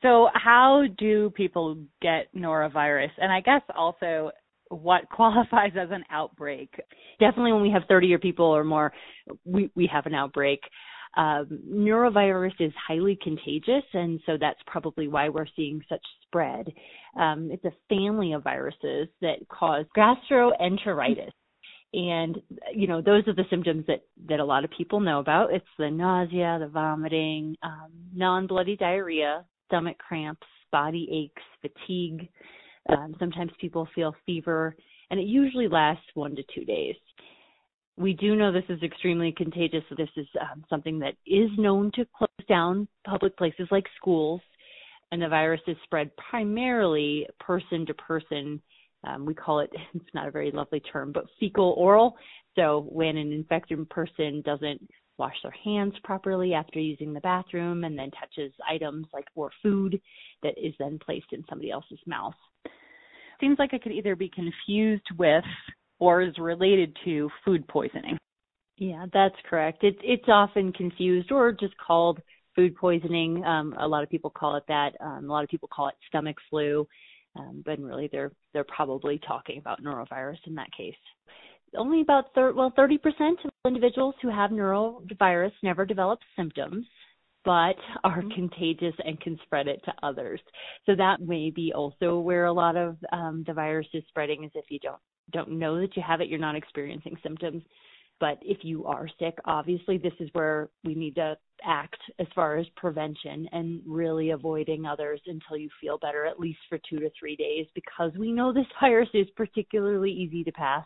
So how do people get norovirus? And I guess also what qualifies as an outbreak? Definitely when we have 30 people or more, we have an outbreak. Norovirus is highly contagious, and so that's probably why we're seeing such spread. It's a family of viruses that cause gastroenteritis. And, those are the symptoms that a lot of people know about. It's the nausea, the vomiting, non-bloody diarrhea, stomach cramps, body aches, fatigue. Sometimes people feel fever, and it usually lasts 1 to 2 days. We do know this is extremely contagious. So this is something that is known to close down public places like schools, and the virus is spread primarily person to person. We call it, it's not a very lovely term, but fecal oral. So when an infected person doesn't wash their hands properly after using the bathroom and then touches items like or food that is then placed in somebody else's mouth. Seems like it could either be confused with or is related to food poisoning. Yeah, that's correct. It's often confused or just called food poisoning. A lot of people call it that. A lot of people call it stomach flu, but really they're probably talking about norovirus in that case. Only about 30% of individuals who have norovirus never develop symptoms, but are contagious and can spread it to others. So that may be also where a lot of the virus is spreading, is if you don't know that you have it, you're not experiencing symptoms. But if you are sick, obviously this is where we need to act as far as prevention and really avoiding others until you feel better, at least for 2 to 3 days, because we know this virus is particularly easy to pass.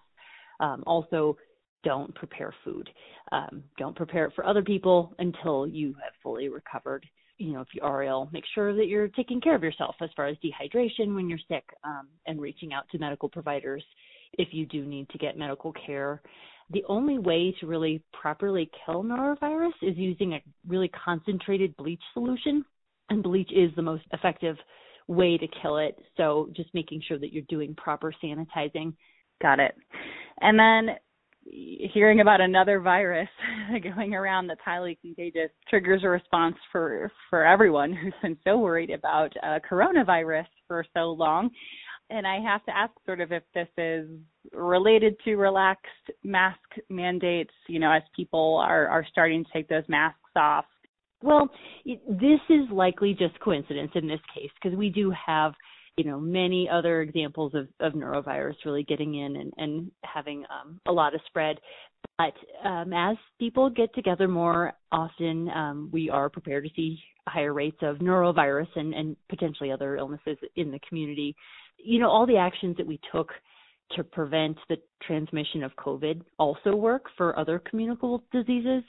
Also, don't prepare food. Don't prepare it for other people until you have fully recovered. If you are ill, make sure that you're taking care of yourself as far as dehydration when you're sick, and reaching out to medical providers if you do need to get medical care. The only way to really properly kill norovirus is using a really concentrated bleach solution, and bleach is the most effective way to kill it. So just making sure that you're doing proper sanitizing. Got it. And then hearing about another virus going around that's highly contagious triggers a response for everyone who's been so worried about coronavirus for so long. And I have to ask sort of if this is related to relaxed mask mandates, as people are starting to take those masks off. Well, this is likely just coincidence in this case, because we do have many other examples of norovirus really getting in and having a lot of spread. But as people get together more often, we are prepared to see higher rates of norovirus and potentially other illnesses in the community. All the actions that we took to prevent the transmission of COVID also work for other communicable diseases.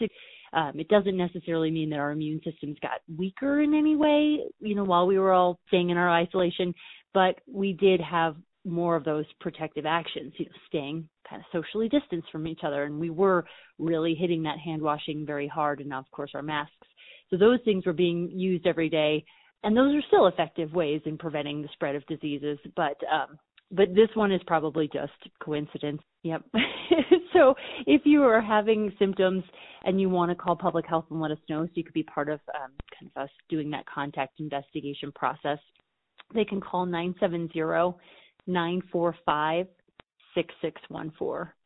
It doesn't necessarily mean that our immune systems got weaker in any way, while we were all staying in our isolation, but we did have more of those protective actions, staying kind of socially distanced from each other. And we were really hitting that hand washing very hard, and now, of course, our masks. So those things were being used every day. And those are still effective ways in preventing the spread of diseases. But this one is probably just coincidence. Yep. So if you are having symptoms and you want to call public health and let us know, so you could be part of kind of us doing that contact investigation process, they can call 970-945-6614.